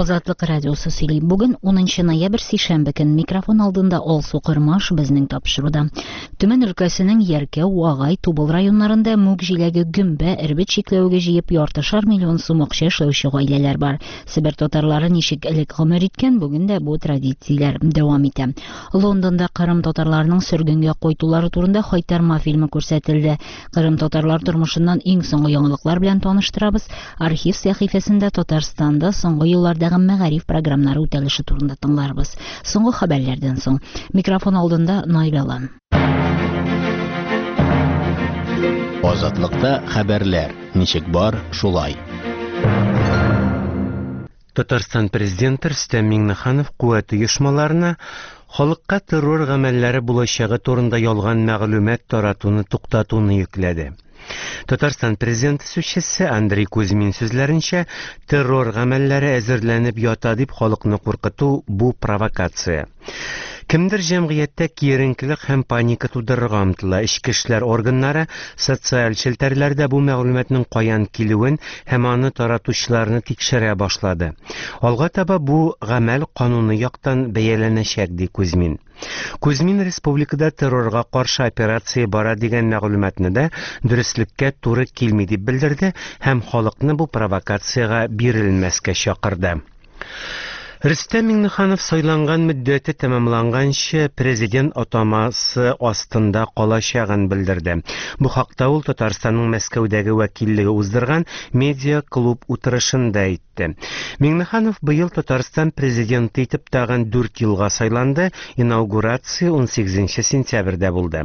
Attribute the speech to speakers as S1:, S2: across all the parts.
S1: Азатлык радиосы сөйли. Бүген 10 ноябрь сишәмбе көн микрофон алдында Алсу Кырмаш безнең тапшыруда. Төмән өлкәсенең Яркә, Уагай, Тубыл районнарында мүк җиләге гөмбә, эрбет чикләүгә җыеп яртышар миллион сум акча эшләүче гаиләләр бар. Себер татарлары ничек элек гомер иткән, бүген дә бу традицияләр дәвам итә. Лондонда Кырым татарларының сөргенгә кайтулары турында кайтарма фильмы күрсәтелде. Кырым татарлар тормышыннан иң соңгы яңалыклар белән таныштырабыз. Архив сәхифәсендә Татарстанда соңгы еллардагы мәгариф программнары үтәлеше турында тыңларбыз. Соңгы хәбәрләрдән соң микрофон алдында Найлалан.
S2: Азатлыкта хәбәрләр. Ничек бар, шулай.
S3: Татарстан президенты Рөстәм Миңнеханов куәт оешмаларына халыкка террор гамәлләре булачагы турында ялган мәгълүмат таратуны туктатуны йөкләде. Татарстан президенты сүзчесе Андрей Кузьмин сүзләренчә, террор гамәлләре әзерләнеп ята дип халыкны куркыту бу провокация. Кемдер җәмгыятьтә киеренкелек һәм паника тудырырга омтыла. Эчке эшләр органнары социаль челтәрләрдә бу мәгълүматның каян килүен һәм аны таратучыларны тикшерә башлады. Алга таба бу гамәл кануны яктан бәяләнәчәк, ди Кузьмин. Кузьмин республикада террорга каршы операция бара дигән мәгълүматны да дөреслеккә туры килми дип белдерде һәм халыкны бу провокацияга бирелмәскә чакырды. Рөстәм Миңнеханов сайланган мөддәте тәмамланганчы президент атамасы астында калачагын белдерде. Бу хакта ул Татарстанның Мәскәүдәге вәкиллеге уздырган медиа-клуб утырышында әйтте. Миңнеханов быел Татарстан президенты итеп тагын 4 елга сайланды. Инаугурация 18 сентябрьдә булды.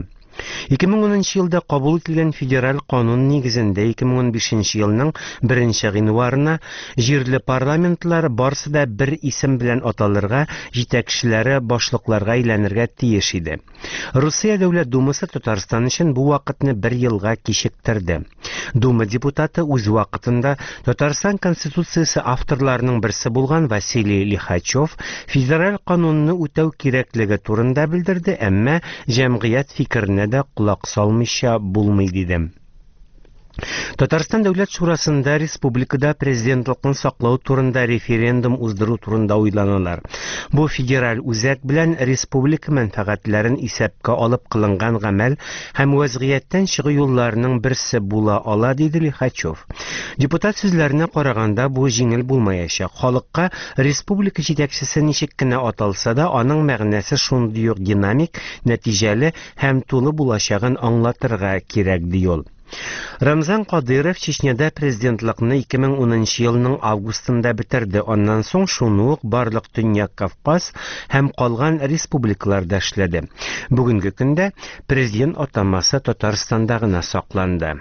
S3: 2010 елда кабул ителгән федераль канун нигезендә 2015 елның 1 гыйнварына җирле парламентлар барсы да бер исем белән аталырга, җитәкчеләре башлыкларга әйләнергә тиеш иде. Русия Дәүләт Думасы Татарстан өчен бу вакытны 1 елга кичектерде. Дума депутаты үз вакытында Татарстан Конституциясе авторларының берсе булган Василий Лихачев федераль канунны үтәү кирәклеге турында белдерде, әмма җәмгыять фикеренә дә кулак салмыйча булмый диде. Татарстан Дәүләт Шурасында республикада президентлыкны саклау турында референдум уздыру турында уйланалар. Бу федераль үзәк белән республика мәнфәгатьләрен исәпкә алып кылынган гамәл һәм вазгыятьтән чыгу юлларының берсе була ала, диде Лихачев. Депутат сүзләренә караганда бу җиңел булмаячак. Халыкка республика җитәкчесе ничек кенә аталса да, аның мәгънәсе шундый ук динамик, нәтиҗәле һәм тулы булачагын аңлатырга кирәк, ди ул. Рамзан Кадыров Чечняда президентлыкны 2010 елның августында бетерде. Аннан соң шуны ук барлык Төньяк Кавказ һәм калган республикаларда эшләде. Бүгенге көндә президент атамасы Татарстанда гына сакланды.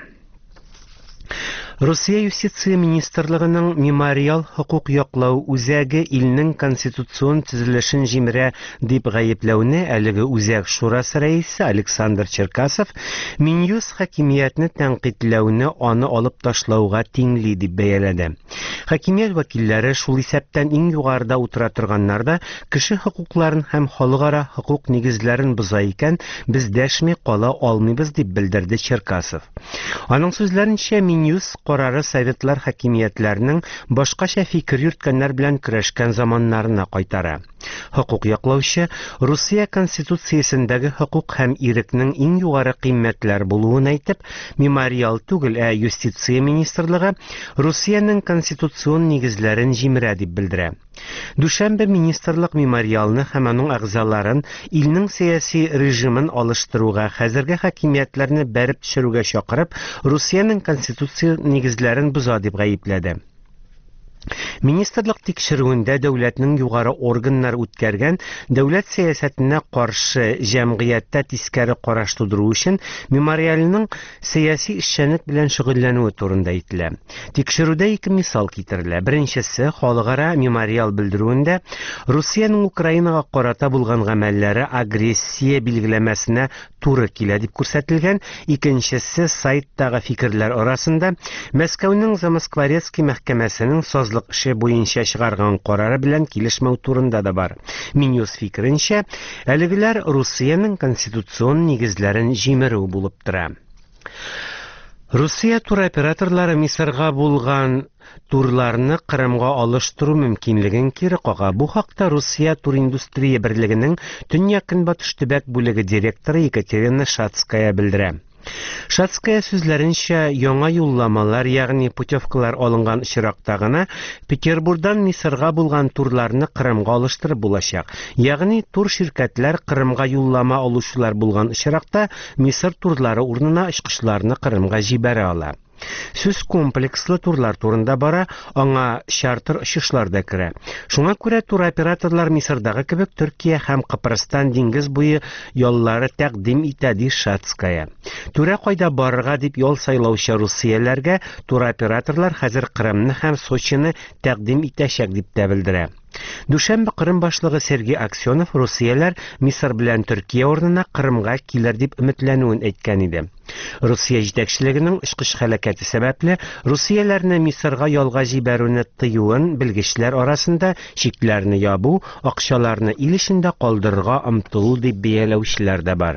S3: Русия Юстиция министрлыгының мемориал хукук яклау үзәге илнең конституцион төзелешен җимерә дип гаепләүне әлеге үзәк шурасы рәисе Александр Черкасов Минюс хакимиятне тәнкыйтьләүне аны алып ташлауга тиңли дип бәяләде. Хакимият вәкилләре шул исәптән иң югарыда утыра торганнарда кеше хукукларын һәм халыкара хукук нигезләрен боза икән, без дәшми кала алмыйбыз дип белдерде Черкасов. Аның сүзләренчә, Минюс карары советлар хакимиятләренең башкача фикер йөрткәннәр белән көрәшкән заманнарына кайтара. Хукук яклаучы Русия Конституциясендәге хукук һәм ирекнең иң югары кыйммәтләр булуын әйтеп, мемориал түгел, Юстиция министрлыгы Русиянең конституцион нигезләрен җимерә дип белдерә. Дүшәмбе министрлык мемориалны һәм аның әгъзаларын илнең сәяси режимын алыштыруга, хәзерге хакимиятләрне бәреп төшерүгә чакырып, Русиянең конституция нигезләрен боза дип гаепләде. Министрлык тикшерүендә дәүләтнең югары органнары үткәргән дәүләт сәясәтенә каршы җәмгыятьтә тискәре караш тудыру өчен мемориалның сәяси эшчәнлек белән шөгыльләнүе турында әйтелә. Тикшерүдә 2 мисал китерелә. Беренчесе, халыкара мемориал белдерүендә Русиянең Украинага карата булган гамәлләре агрессия билгеләмәсенә туры килә дип күрсәтелгән. Икенчесе, сайттагы фикерләр арасында Мәскәүнең Замоскворецкий мәхкәмәсенең сазлык эше буенча чыгарган карары белән килешмәү турында да бар. Минюс фикеренчә, әлегеләр Русиянең конституцион нигезләрен җимерү булып тора. Русия туроператорлары Мисырга булган турларны Кырымга алыштыру мөмкинлеген кире кага. Бу хакта Русия туриндустрия берлегенең Төньяк-Көнбатыш төбәк бүлеге директоры Екатерина Шацкая белдерә. Шацкая сүзләренчә, яңа юлламалар, ягъни путевкалар алынган очракта гына Петербургдан Мисырга булган турларны Кырымга алыштырып булачак. Ягъни тур ширкәтләр Кырымга юллама алучылар булган очракта Мисыр турлары урынына очкычларны Кырымга җибәрә ала. Сүз комплекслы турлар турында бара, аңа чартер очышлар да керә. Шуңа күрә туроператорлар Мисырдагы кебек Төркия һәм Кыпрыстан диңгез буе яллары тәкъдим итә, ди Шацкая. Түрә кайда барырга дип ял сайлаучы русияләргә туроператорлар хәзер Кырымны һәм Сочины тәкъдим итәчәк дип тә белдерә. Дүшәмбе Кырым башлыгы Сергей Аксенов Русияләр Мисыр белән Төркия урынына Кырымга килер дип өметләнүен әйткән иде. Русия җитәкчелегенең очкыш һәлакәте сәбәпле Русияләрне Мисырга ялга җибәрүне тыюын белгечләр арасында чикләрне ябу, акчаларны ил эчендә калдырырга омтылу дип бәяләүчеләр дә бар.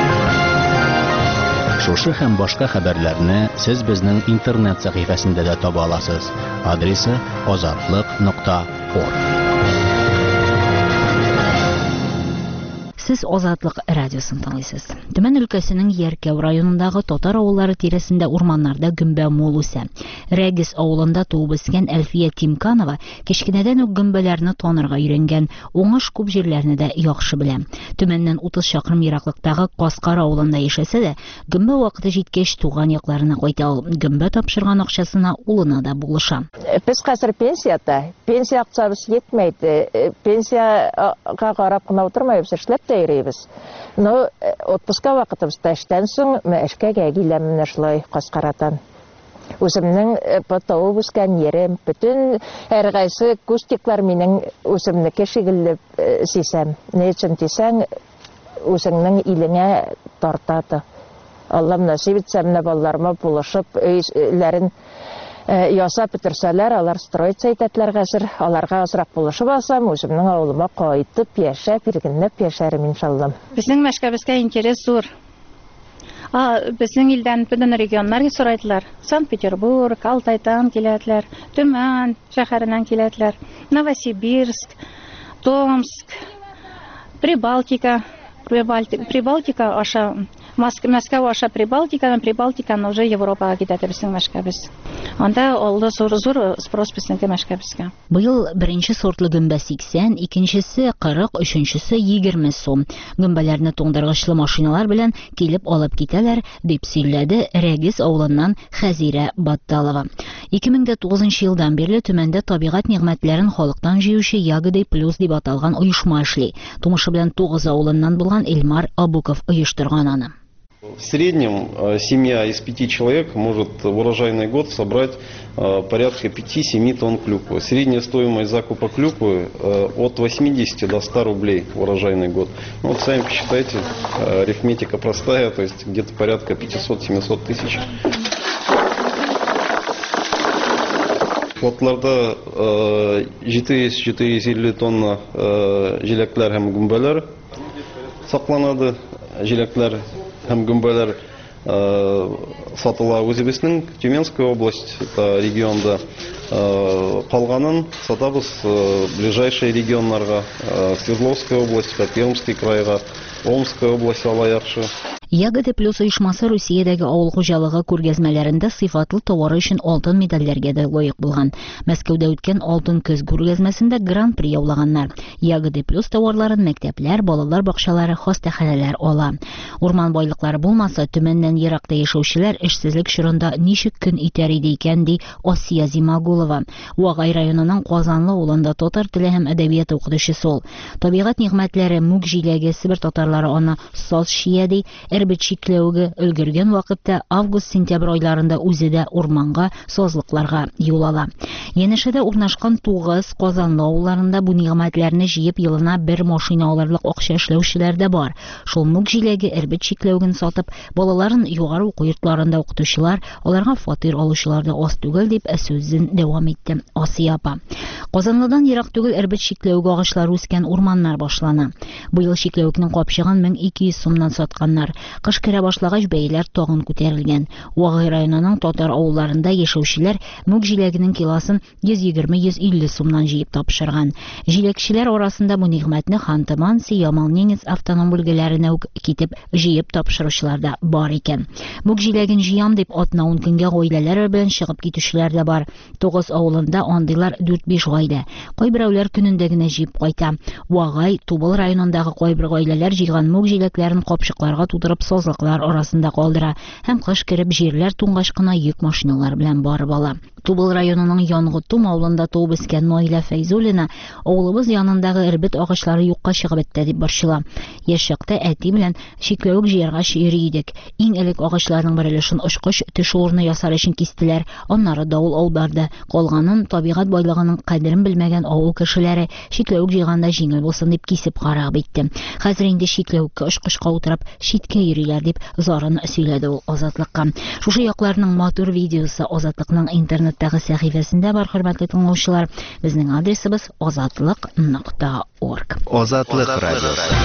S2: Шушы һәм башка хәбәрләрне сез безнең интернет сәхифәсендә дә таба аласыз. Адресы azatlык.org.
S1: Сез Азатлык радиосын тыңлыйсыз. Төмән өлкәсенең Яркәү районындагы татар авыллары тирәсендә урманнарда гөмбә мул үсә. Рәгис авылында туып үскән Әлфия Тимканова кечкенәдән үк гөмбәләрне танырга өйрәнгән, уңыш күп җирләрне дә яхшы белә. Төмәннән 30 чакрым ераклыктагы Каскар авылында яшәсә дә, гөмбә вакыты җиткәч туган якларына кайта ул. Гөмбә тапшырган акчасына улына да булыша.
S4: Без хәзер пенсияда, пенсия акчабыз йетмәйде. Пенсияга карап кына утырмайбыз, эшләп йөрибез. Но отпуска вакытыбызда эштән соң эшкә киләм шулай Каскарадан. Үземнең потауып үскән ерем, бөтен һәркайсы кустиклар минең үземнеке шигелле сисәм. Ни өчен дисәң, үзеңнең илеңә тартады. Аллам насип итсә, менә балаларыма булышып, өйләрен ясап бетерсәләр, алар строиться итәтләр хәзер. Аларга азрак булышып алсам, үземнең авылыма кайтып яшәп, иргенләп яшәрем иншалла.
S5: Безнең Мәскәүгә интерес зур. Безнең илдән бүтән регионнарга сорайтылар. Санкт-Петербург, Алтайдан киләтләр, Төмән шәһәреннән киләтләр, Новосибирск, Томск, Прибалтика аша, Мәскәү аша Прибалтикадан уже Европага китә безнең Мәскәүбез. Анда алды зур спрос безнең Мәскәүбезгә.
S1: Быел беренче сортлы гөмбә 80, икенчесе 40, өченчесе 20 сум. Гөмбәләрне туңдыргычлы машиналар белән килеп алып китәләр, дип сөйләде Рәгис авылыннан Хәзирә Батталова. 2009 елдан бирле Төмәндә табигать нигъмәтләрен халыктан җыючы Ягоды Плюс дип аталган оешма эшли. Тумышы белән 9 авылыннан булган Эльмар Абуков оештырган аны.
S6: В среднем семья из 5 человек может в урожайный год собрать порядка 5-7 тонн клюквы. Средняя стоимость закупа клюквы от 80 до 100 рублей в урожайный год. Ну, вот сами посчитайте, арифметика простая, то есть где-то порядка 500-700 тысяч. Флотларда 750 тонна җиләкләр һәм гөмбәләр сакланады. Җиләкләр һәм гөмбәләр сатыла үзебезнең Тюменская область регионда. Калганын сатабыз ближайшие регионнарга, Свердловская область, Пермский крайга, Омская область ала яхшы.
S1: Ягоды Плюс оешмасы Русиядәге авыл хуҗалыгы күргәзмәләрендә сыйфатлы товары өчен алтын медальләргә дә лаек булган. Мәскәүдә үткән алтын көз күргәзмәсендә гран-при яулаганнар. Ягоды Плюс товарларын мәктәпләр, балалар бакчалары, хастаханәләр ала. Урман байлыклары булмаса, Төмәннән еракта яшәүчеләр эшсезлек чорында ничек көн итәр иде икән, ди Асия Зимагулова. Вагай районының Казанлы авылында татар теле һәм әдәбияты укытучысы ул. Табигать нигъмәтләре мүк җиләге Себер татарлары аны саз шияди. Әрбет чикләүгә өлгергән вакытта август-сентябрь айларында үзе дә урманга, сазлыкларга юл ала. Янәшәдә урнашкан 9 Казанлы авылларында бу нигъмәтләрне җыеп елына бер машина алырлык акча эшләүчеләр дә бар. Шул мүк җиләге әрбет чикләүген сатып, балаларын югары уку йортларында укытучылар, аларга фатир алучылар да аз түгел, дип сүзен дәвам итте Асия апа. Казанлыдан ерак түгел әрбет чикләүгә агачлар үскән урманнар башлана. Быел чикләүкнең капчыгын 1200 сумнан сатканнар. Кыш керә башлагач бәяләр тагын күтәрелгән. Вагай районының татар авылларында яшәүчеләр мүк җиләгенең килосын 120-150 сумнан җыеп тапшырган. Җиләкчеләр арасында бу нигъмәтне Хантыман, Ямал-Ненец автоном бүлгәләренә үк китеп җыеп тапшыручылар да бар икән. Мүк җиләген җыям дип атна-ун көнгә гаиләләр белән чыгып китүчеләр дә бар. 9 авылында андыйлар 4-5 гаилә. Кайберәүләр көнендә генә җыеп кайта. Вагай, Тубыл районындагы кайбер гаиләләр җыйган мүк җиләкләрен капчыкларга тутырып сазлыклар арасында калдыра һәм кыш кереп җирләр туңгач кына йөк машиналары белән барып ала. Тубыл районының Янгытум авылында туып үскән Наилә Фәйзуллина авылыбыз янындагы эрбет агачлары юкка чыгып бетте дип борчыла. Яшь чакта әти белән чикләвек җыярга йөри идек. Иң элек агачларның бер өлешен очкыч төш урыны ясар өчен кистеләр, аннары давыл аударды. Калганын табигать байлыгының кадерен белмәгән авыл кешеләре чикләвек җыйганда җиңел булсын дип кисеп карап итте. Хәзер инде чикләвеккә очкычка утырып читкә йөриләр дип зарын сөйләде ул Азатлыкка. Шушы якларның матур видеосы Азатлыкның интернеттагы сәхифәсендә бар, хөрмәтле тыңлаучылар. Безнең адресыбыз azatlyk.org.
S7: Азатлык радиосы.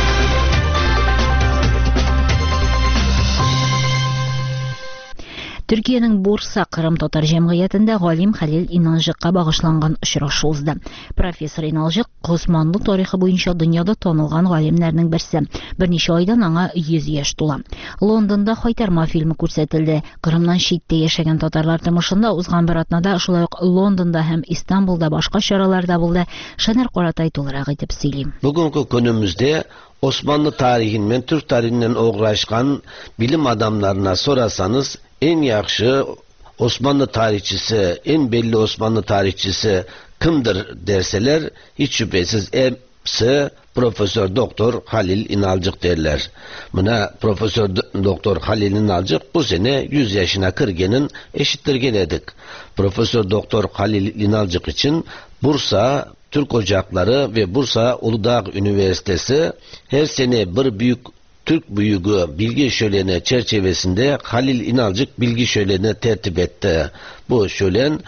S1: Türkiye'nin Bursa Kırım Tatar Cemiyeti'nde Galim Halil İnalcık'a bağışlangan uçraşı узды. Profesör İnalcık Osmanlı tarixi boyunca dünyada tanılgan galimlerinin birisi. Bir neçe aydan аңа 100 yaş tola. Londonda Haytarma filmi күрсәтелде. Kırımdan şiitte yaşagan Tatarlar tırmışında uzgan bir atnada şulay Londonda hem İstanbul'da başka şaralarda buldu. Şener Qoratay tolarak etip söyleyeyim.
S7: Bugünkü günümüzde Osmanlı tarihinden, Türk tarihinden uğraşkan bilim adamlarına sorasanız en yaxşı Osmanlı tarihçisi, en belli Osmanlı tarihçisi kimdir derseler hiç şüphesiz hepsi Profesör Doktor Halil İnalcık derler. Buna Profesör Doktor Halil İnalcık bu sene 100 yaşına kırgenin eşittirgen edik. Profesör Doktor Halil İnalcık için Bursa Türk Ocakları ve Bursa Uludağ Üniversitesi her sene bir büyük Türk büyüğü bilgi şöleni çerçevesinde Halil İnalcık bilgi şöleni tertip etti. Bu şölen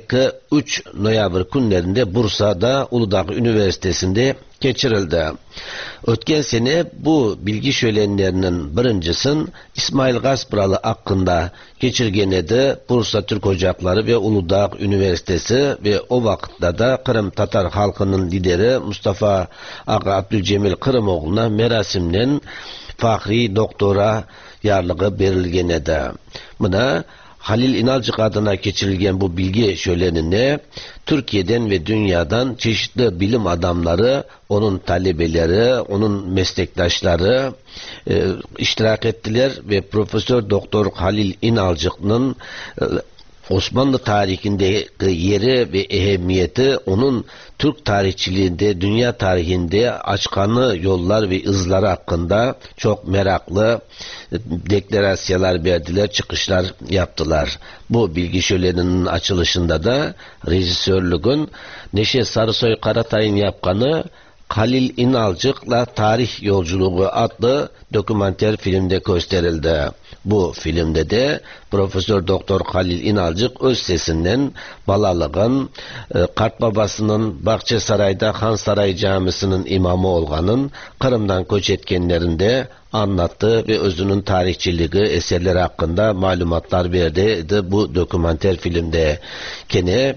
S7: 2-3 noyabr günlerinde Bursa'da Uludağ Üniversitesi'nde geçirildi. Ötken sene bu bilgi şölenlerinin birincisini İsmail Gaspıralı hakkında geçirgen edi Bursa Türk Ocakları ve Uludağ Üniversitesi ve o vakitte de Kırım Tatar halkının lideri Mustafa Ağa Abdülcemil Kırımoğlu'na merasimden Fahri Doktora yarlığı verilgen edi. Buna Halil İnalcık adına geçirilgen bu bilgi şölenine Türkiye'den ve dünyadan çeşitli bilim adamları, onun talebeleri, onun meslektaşları iştirak ettiler ve Profesör Doktor Halil İnalcık'ın Osmanlı tarihindeki yeri ve ehemmiyeti onun Türk tarihçiliğinde, dünya tarihinde açkanı yollar ve izleri hakkında çok meraklı deklarasyalar verdiler, çıkışlar yaptılar. Bu bilgi şöleninin açılışında da rejisörlüğün Neşe Sarısoy Karatay'ın yapkanı Halil İnalcık'la Tarih Yolculuğu adlı dokümanter filmde gösterildi. Bu filmde de Profesör Doktor Halil İnalcık öz sesinden balalığın, Kart babasının Bahçesaray'da Han Saray Camisi'nin imamı olganın Kırım'dan göç etkenlerinde anlattı ve özünün tarihçiliği eserleri hakkında malumatlar verdi bu dokümanter filmde. Kene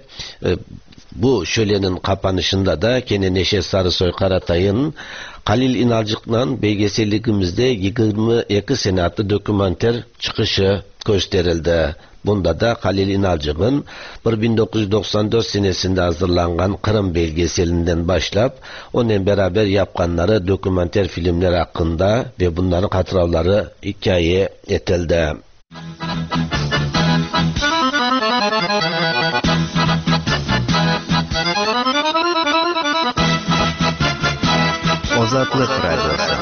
S7: bu şölenin kapanışında da kene Neşe Sarısoy Karatay'ın Halil İnalcık'la belgeselliğimizde 22 sene adlı dokümanter çıkışı gösterildi. Bunda da Halil İnalcık'ın 1994 senesinde hazırlanan Kırım belgeselinden başlayıp onunla beraber yapkanları dokümanter filmler hakkında ve bunların hatıraları hikaye etildi.
S2: Azatlık Radyosu.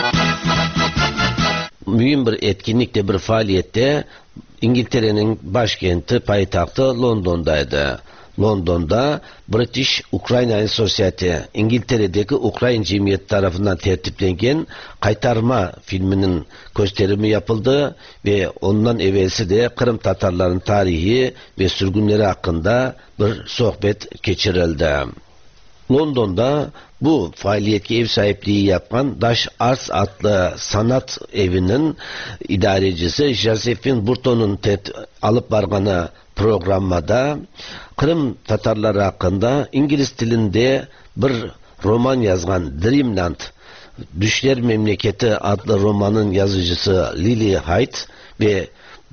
S7: Mühim bir etkinlikte, bir faaliyette İngiltere'nin başkenti, payitahtı London'daydı. London'da British Ukrainian Society, İngiltere'deki Ukrayna Cemiyeti tarafından tertiplenген Kaytarma filminin gösterimi yapıldı ve ondan evvelsi de Kırım Tatarların tarihi ve sürgünleri hakkında bir sohbet geçirildi. London'da bu faaliyetki ev sahipliği yapan Dash Arts adlı sanat evinin idarecisi Josephine Burton'un alıp bargana programmada Kırım Tatarları hakkında İngiliz dilinde bir roman yazgan Dreamland, Düşler Memleketi adlı romanın yazıcısı Lily Hyde ve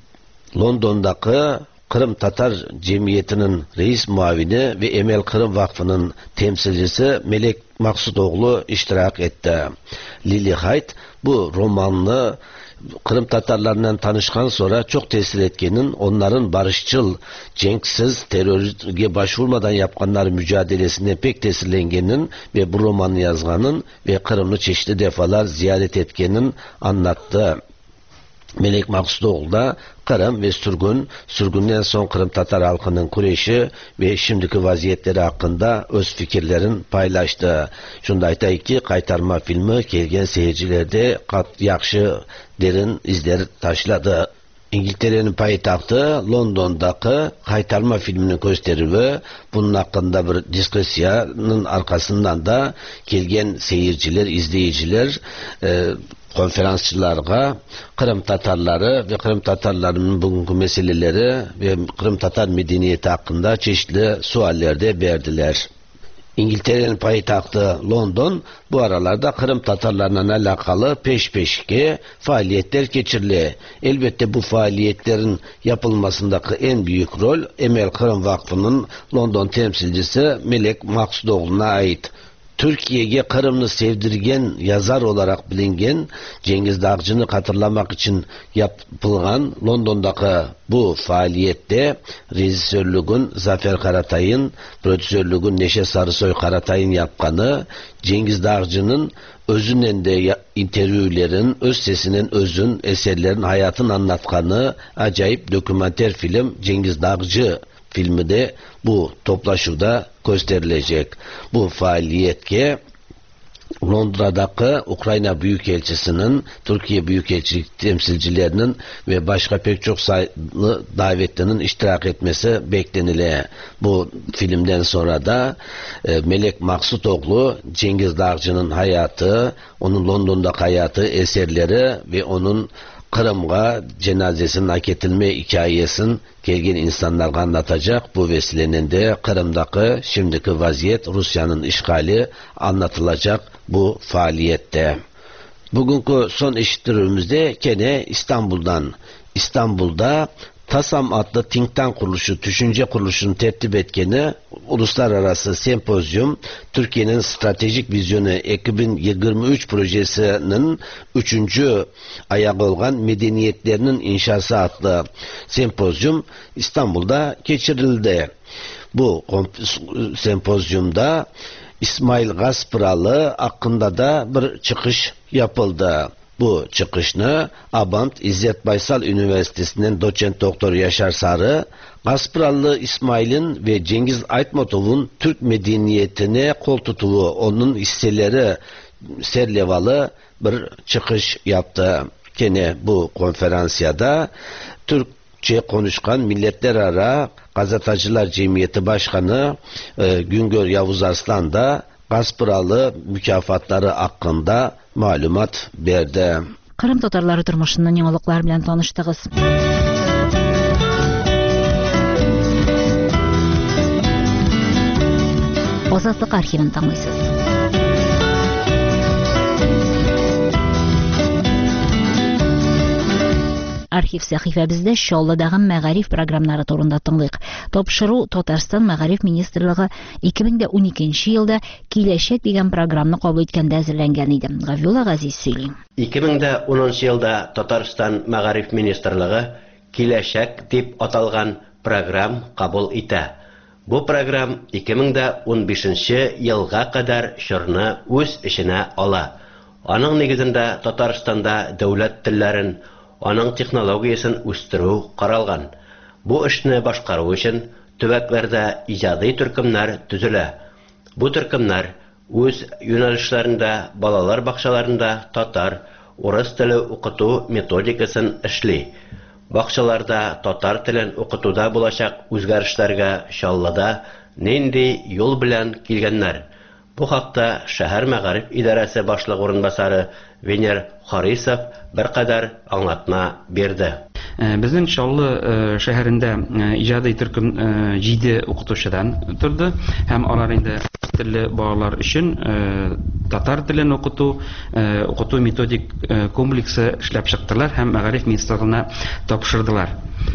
S7: London'daki Kırım Tatar Cemiyeti'nin reis muavini ve Emel Kırım Vakfı'nın temsilcisi Melek Maksutoğlu iştirak etti. Lily Hyde bu romanını Kırım Tatarlarından tanışkan sonra çok tesir etkenin, onların barışçıl, cenksiz, terörge başvurmadan yapkanlar mücadelesine pek tesirlengenin ve bu romanı yazganın ve Kırım'ı çeşitli defalar ziyaret etkenin anlattı. Melek Maksutoğlu da Kırım ve sürgünden son Kırım Tatar halkının kureyşi ve şimdiki vaziyetleri hakkında öz fikirlerin paylaştı. Şundayta ki kaytarma filmi kelgen seyircilerde yakşı derin izler taşladı. İngiltere'nin payitahtı London'daki kaytarma filminin gösterimi, bunun hakkında bir diskusyanın arkasından da kelgen seyirciler, izleyiciler, konferansçılarga Kırım Tatarları ve Kırım Tatarlarının bugünkü meseleleri ve Kırım Tatar medeniyeti hakkında çeşitli suallerde verdiler. İngiltere'nin payitahtı London bu aralarda Kırım Tatarlarına alakalı peşke faaliyetler geçirili. Elbette bu faaliyetlerin yapılmasındaki en büyük rol Emel Kırım Vakfı'nın London temsilcisi Melek Maksutoğlu'na ait. Türkiye'ye Kırım'ı sevdirgen yazar olarak bilingen Cengiz Dağcı'nı hatırlamak için yapılan London'daki bu faaliyette rejisörlüğün Zafer Karatay'ın, prodüsörlüğün Neşe Sarısoy Karatay'ın yapkanı, Cengiz Dağcı'nın özünden de interviewlerin, öz sesinin özün, eserlerin hayatını anlatkanı acayip dokümenter film Cengiz Dağcı filmi de bu toplaşıda gösterilecek. Bu faaliyetke Londra'daki Ukrayna Büyükelçisi'nin, Türkiye Büyükelçilik temsilcilerinin ve başka pek çok sayılı davetlinin iştirak etmesi beklenile. Bu filmden sonra da Melek Maksutoğlu, Cengiz Dağcı'nın hayatı, onun London'daki hayatı, eserleri ve onun Kırım'a cenazesinin hak edilme hikayesini gelgin insanlarga anlatacak. Bu vesilenin de Kırım'daki şimdiki vaziyet, Rusya'nın işgali anlatılacak bu faaliyette. Bugünkü son işittirimizde gene İstanbul'da TASAM adlı think tank kuruluşu, düşünce kuruluşunun tertip etkeni uluslararası sempozyum, Türkiye'nin stratejik vizyonu 2023 projesinin 3. ayağı olan medeniyetlerinin inşası adlı sempozyum İstanbul'da geçirildi. Bu sempozyumda İsmail Gaspıralı hakkında da bir çıkış yapıldı. Bu çıkışını Abant İzzet Baysal Üniversitesi'nden doçent doktor Yaşar Sarı, Gaspıralı İsmail'in ve Cengiz Aytmatov'un Türk medeniyetine kol tutuğu, onun hisseleri serlevalı bir çıkış yaptı. Gene bu konferansiyada Türkçe konuşkan Milletler Ara Gazetacılar Cemiyeti Başkanı Güngör Yavuz Arslan da Gaspıralı mükafatları hakkında malumat verdi.
S1: Kırım Tatarları turmuşundan yanılıklar bilen tanıştığız. Azatlık arxivini tanıysınız. Arxiv sahifəbizdə Şolladagı məğarif proqramları turunda tınlıq. Topşırу Tatarstan Məğarif Ministerliği 2012 yılda Kileşek degan proqramını qabul etkəndə əzirləngan idi. Gavyola Gaziz söyləyim.
S8: 2010 yılda Tatarstan Məğarif Ministerliği Kileşek dep atalgan proqram qabul etə. Bu proqram 2015 yılga kadar şırını öz işine ala. Onun negizində Tatarstanda dövlət tillerin onun texnologiyaсын үстерү каралган. Бу эшне башкару өчен төбәкләрдә иҗади төркемнәр төзелә. Бу төркемнәр үз юнәлешләрендә балалар бакчаларында татар, урыс теле укыту методикасын эшли. Бакчаларда татар телен укытуда булачак үзгәрешләргә Шаллада нинди юл белән килгәннәр? Бу хакта шәһәр мәгариф идарәсе башлыгы урынбасары Венер Харисов беркадәр аңлатма бирде.
S9: Безнең Чаллы шәһәрендә иҗади төркем 7 укытучыдан торды һәм алар инде телле балалар өчен татар телен укыту методик комплексы эшләп чыктылар һәм мәгариф министрлыгына тапшырдылар.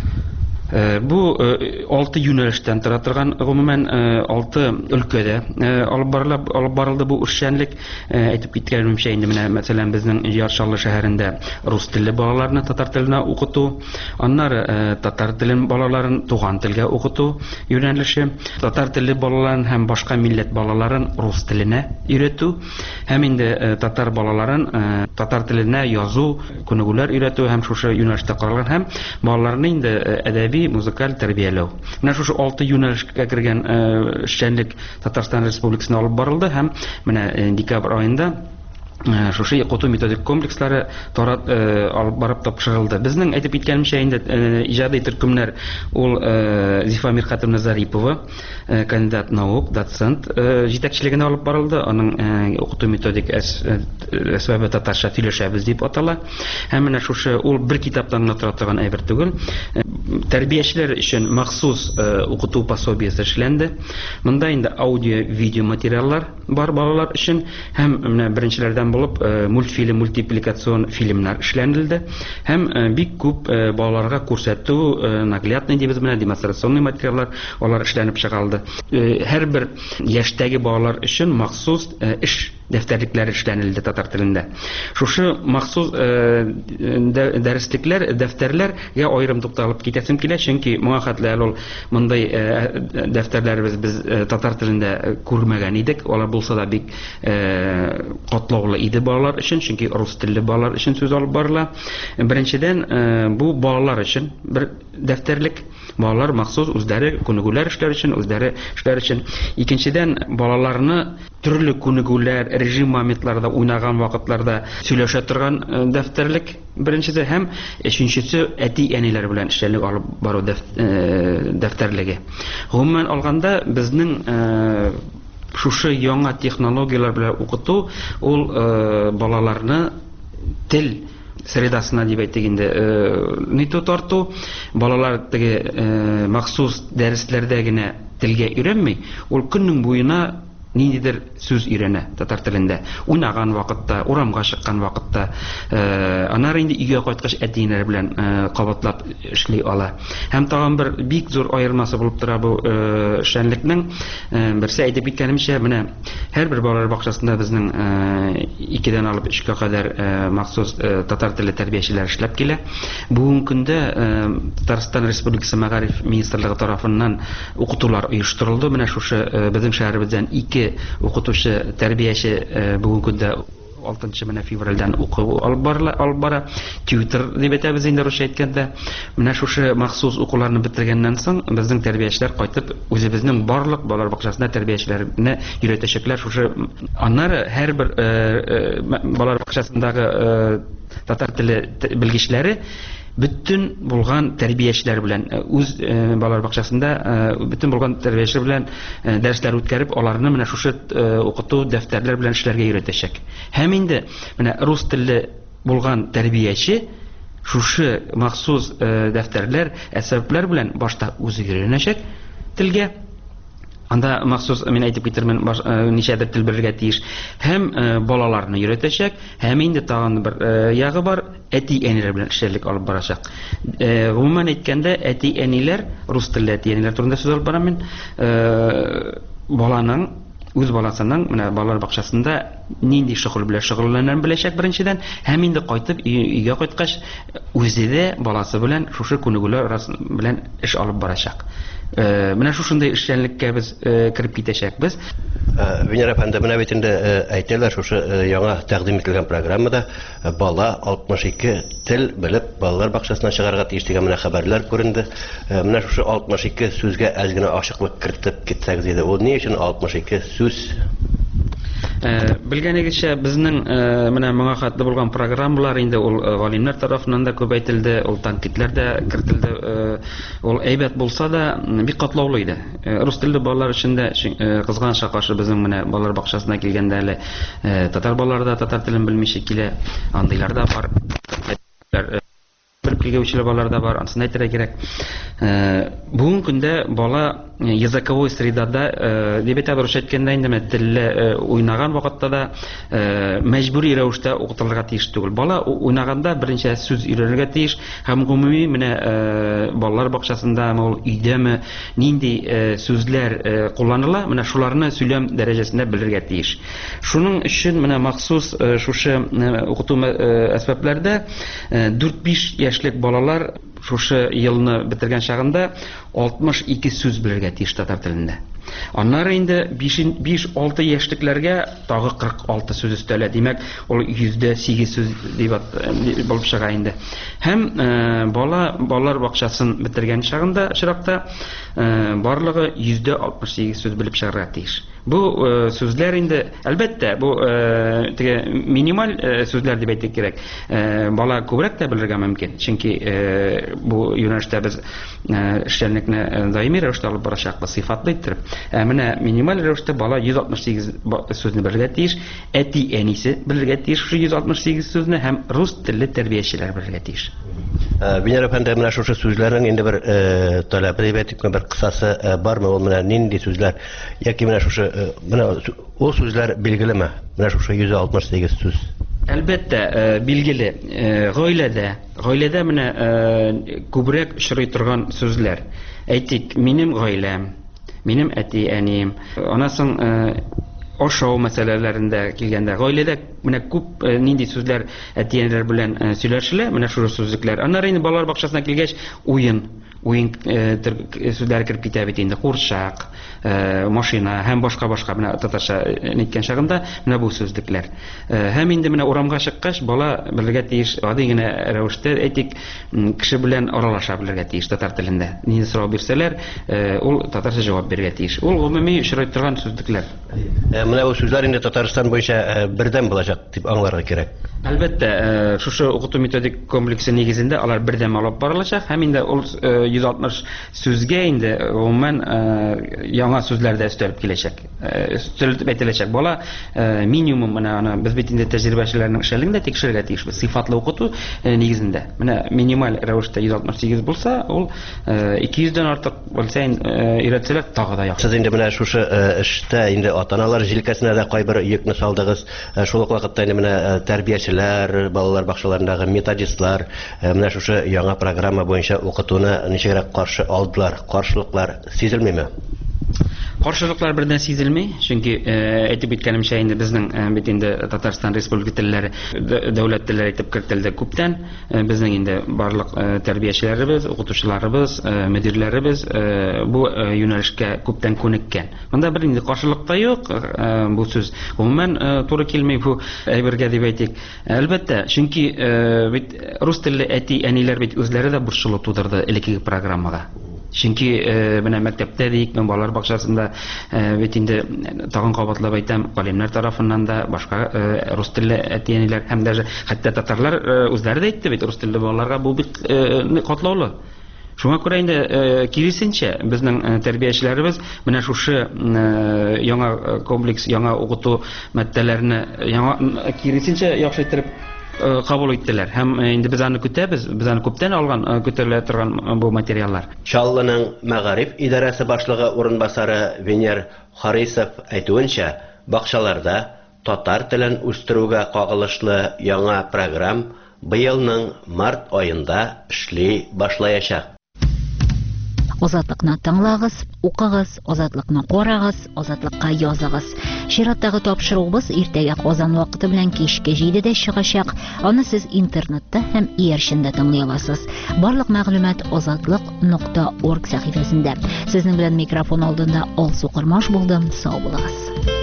S9: Бу 6 юнәлештән тора торган гомумән 6 өлкәдә алып барылды бу эшчәнлек. Әйтеп киткәнемчә инде менә мәсәлән безнең Чаллы шәһәрендә рус телле балаларны татар теленә укыту, аннары татар телен балаларын туган телгә укыту юнәлеше, татар телле балаларын һәм башка милләт балаларын рус теленә өйрәтү, һәм инде татар балаларын татар теленә язу, күнегүләр өйрәтү һәм шушы юнәлештә каралган һәм балаларны инде әдәби музыкаль тәрбияләү. Менә шушы 6 юнәлешкә кергән эшчәнлек Татарстан Республикасына алып барылды һәм менә декабрь аенда шушы укыту методик комплекслары алып барып тапшырылды. Безнең әйтеп киткәнемчә инде иҗади төркемнәр ул Зифа Мирхатовна Зарипова, кандидат наук, доцент җитәкчелегенә алып барылды. Аның укыту методик әсбабы татарча сөйләшәбез дип атала. Һәм менә шушы ул бер китаптан гына тора торган әйбер түгел. Тәрбиячеләр өчен махсус укыту пособиесе эшләнде. Монда инде аудио-видео материаллар бар балалар өчен һәм менә беренчеләрдән булып мультфильм, мультипликацион фильмнар эшләнелде һәм бик күп балаларга күрсәтү, наглядный дибез менә демонстрационный материаллар алар эшләнеп чыгалды. Һәрбер яшьтәге балалар өчен махсус эш дәфтәрлекләр эшләнелде татар телендә. Шушы махсус дәреслекләр, дәфтәрләргә аерым тукталып китәсем килә, чөнки моңа хәтле ул мондай дәфтәрләрбез без татар телендә күрмәгән идек. Алар булса да бик катлаулы иде балалар өчен, чөнки рус телле балалар өчен сүз алып барыла. Беренчедән бу балалар өчен бер дәфтәрлек, балалар махсус үзләре күнегүләр эшләр өчен, үзләре эшләр өчен. Икенчедән балаларны төрле күнегүләр, режим моментларда уйнаган вакытларда сөйләшә торган дәфтәрлек беренчесе һәм өченчесе әти-әниләр белән эшләнеп алып бару дәфтәрлеге. Гомумән алганда безнең шушы яңа технологиялар белән укыту ул балаларны тел средасына дип әйтик инде ниту тарту, балалар теге махсус дәресләрдә генә телгә өйрәнми, ул көннең буена ниндидер сүз өйрәнә татар телендә. Уйнаган вакытта, урамга чыккан вакытта, аннары инде өйгә кайткач әтиләр белән кабатлап эшли ала. Һәм тагын бер бик зур аермасы булып тора бу эшчәнлекнең. Берсе әйтеп киткәнемчә, менә һәрбер балалар бакчасында безнең 2дән алып 3кә кадәр махсус татар теле тәрбиячеләр эшләп килә. Бүгенге көндә Татарстан Республикасы Мәгариф министрлыгы тарафыннан укытулар оештырылды. Менә шушы безнең шәһәребездән 2 укытучы, тәрбияче бүгенге көндә 6 февральдән уку алып бара. Тьютер дип әйтәбез инде русча әйткәндә. Менә шушы махсус укуларны бетергәннән соң безнең тәрбиячеләр кайтып үзебезнең барлык балалар бакчасында тәрбиячеләрне өйрәтәчәкләр. Шушы аннары һәрбер балалар бакчасындагы татар теле белгечләре bütün булган тәрбиячеләр белән үз балалар бакчасында bütün булган тәрбиячеләр белән дәресләр үткәреп, аларны менә шушы укыту дәфтәрләр белән эшләргә өйрәтәчәк. Һәм инде менә рус телле булган тәрбияче шушы махсус дәфтәрләр, әсбаплар белән башта үзе өйрәнәчәк телгә. Анда махсус мин әйтеп китермен ничәдер тел белергә тиеш. Һәм балаларны өйрәтәчәк, һәм инде тагын бер ягы бар, әти-әниләр белән эшләрлек алып барачак. Гомумән әйткәндә, әти-әниләр, рус телле әти-әниләр турында сүз алып барам мин. Баланың үз баласының менә балалар бакчасында нинди шөгыль белән шөгыльләнәсен беләчәк беренчедән, һәм инде кайтып өйгә кайткач үзе дә баласы белән шушы күнегүләр белән эш алып барачак. Менә шушындай эшчәнлеккә без кирип китәчәкбез.
S8: Венера әфәнде, менә бит инде әйтәләр, шушы яңа тәкъдим ителгән программада бала 62 тел белеп балалар бакчасына чыгарга тиеш дигән менә хәбәрләр күренде. Менә шушы 62 сүзгә әз генә ачыклык кертеп китсәгез иде. Ул ни өчен 62 сүз?
S9: Белгәнегезчә, безнең менә моңа хәтле булган программалар инде ул галимнәр тарафыннан да күбәйтелде, ул танкитлар да кертелде. Ул әйбәт булса да, бик катлаулы иде. Рус телле балалар өчен дә кызганычка каршы безнең менә балалар бакчасына килгәндә әле татар балалары да татар телен белмичә килә. Андыйлар да бар. Белеп килгәүчеләр балалар да бар. Анысын әйтергә кирәк. Бүгенге көндә бала языковой средада, дип әйтәбез русча әйткәндә инде телле уйнаган вакытта да мәҗбүри рәвештә укытылырга тиеш түгел. Бала уйнаганда беренче сүз өйрәнергә тиеш һәм гомуми менә балалар бакчасында ул өйдәме нинди сүзләр кулланыла, менә шуларны сөйләм дәрәҗәсендә белергә тиеш. Шуның өчен менә махсус шушы укыту әсбапләрдә 4-5 яшьлек балалар шушы елны бетергән чагында 62 сүз белергә тиеш татар телендә. Аннары инде 5-6 яшьлекләргә тагы 46 сүз өстәлә. Димәк, ул 8% сүз дип булып чыга инде. Һәм балалар бакчасын бетергән чагында чиракта барлыгы 68 сүз белеп чыгарга тиеш. Бу сүзләр инде, әлбәттә, бу минималь сүзләр дип әйтик кирәк. Бала күбрәк тә белергә мөмкин. Чөнки бу юнәлештә без эшчәнлекне даими рәвештә алып барачакбыз, сыйфатлы иттереп. Менә минималь рәвештә бала 168 сүзне белергә тиеш, әти-әнисе белергә тиеш шушы 168 сүзне һәм рус телле тәрбиячеләр белергә тиеш.
S8: Венер әфәнде, менә шушы сүзләрнең инде бер талабы дип әйтик, бер кысасы бармы, ул менә нинди сүзләр, яки менә шушы менә ул сүзләр билгелеме? Менә шушы 168 сүз.
S9: Әлбәттә, билгеле. Гаиләдә менә күбрәк очрый торган сүзләр. Әйтик, минем гаиләм, минем әти-әнием. Анасын ашау мәсьәләләрендә килгәндә гаиләдә менә күп нинди сүзләр әти-әниләр белән сөйләшелә, менә шушы сүзлекләр. Аннары инде балалар бакчасына килгәч, уен сүзләр кирип китә бит инде. Курчак, машина һәм башка менә татарча әйткән чагында менә бу сүзлекләр. Һәм инде менә урамга чыккач, бала белергә тиеш, гади генә рәвештә әйтик, кеше белән аралаша белергә тиеш татар телендә. Нинди сорау бирсәләр, ул татарча җавап бирергә тиеш. Ул гомуми очрый торган сүзлекләр.
S8: Менә бу сүзләр инде Татарстан буенча бердәм булачак дип аңларга кирәк.
S9: Әлбәттә, шушы укыту методик комплексы нигезендә алар бердәм алып барылачак һәм инде ул 160 сүзгә инде гомумән яңа сүзләр дә өстәлеп киләчәк. Өстәлеп әйтеләчәк. Бала минимум менә без бит инде тәҗрибәчеләрнең эшләрендә тикшерергә тиешбез. Сыйфатлы укыту нигезендә. Менә минималь рәвештә 168 булса, ул 200-дән артык булса өйрәтсәләр тагы да яхшы.
S8: Сез инде менә шушы эштә инде ата-аналар җилкәсенә дә кайбер йөкне салдыгыз. Шул ук вакытта инде менә тәрбиячеләр, балалар бакчаларындагы методистлар менә шушы яңа программа буенча укытуны ничегрәк каршы алдылар? Каршылыклар сизелмиме?
S9: Каршылыклар бердән сизелми, чөнки әйтеп биткәнемчә инде безнең бит инде Татарстан Республика телләре дәүләт телләре итеп кертелде күптән. Безнең инде барлык тәрбиячеләребез, укытучыларыбыз, мөдирләребез бу юнәлешкә күптән күнеккән. Монда бер инде каршылык та юк, бу сүз гомумән туры килми бу әйбергә дип әйтик. Әлбәттә, чөнки бит рус телле әти-әниләр бит үзләре дә борчылу тудырды элекке программага. Чөнки менә мәктәптә дик, мен балалар бакчасында бит инде тагын кабатлап әйтәм, галимнәр тарафыннан да башка рус телле әти-әниләр һәм даже хәтта татарлар үзләре дә әйтте бит, рус телле балаларга бу бик катлаулы. Шуңа күрә инде киресенчә безнең тәрбиячеләребез менә шушы яңа комплекс, яңа укыту мәддәләрне яңа киресенчә яхшы итеп кабул иттеләр. Һәм инде без аны көтәбез, без аны күптән алган, көтелә торган бу материаллар.
S8: Чаллының мәгариф идарәсе башлыгы урынбасары Венер Харисов әйтүенчә, бакчаларда татар телен үстерүгә кагылышлы яңа программ быелның март айында эшли башлаячак.
S1: Азатлыкны тыңлагыз, укыгыз, азатлыкны карагыз, азатлыкка языгыз. Чираттагы тапшыруыбыз иртәгә Казан вакыты белән кичке 7дә чыгачак. Аны сез интернетта һәм иярчендә тыңлый аласыз. Барлык мәгълүмат azatlык.org сәхифәсендә. Сезнең белән микрофон алдында Алсу Кырмаш булдым. Сау булыгыз.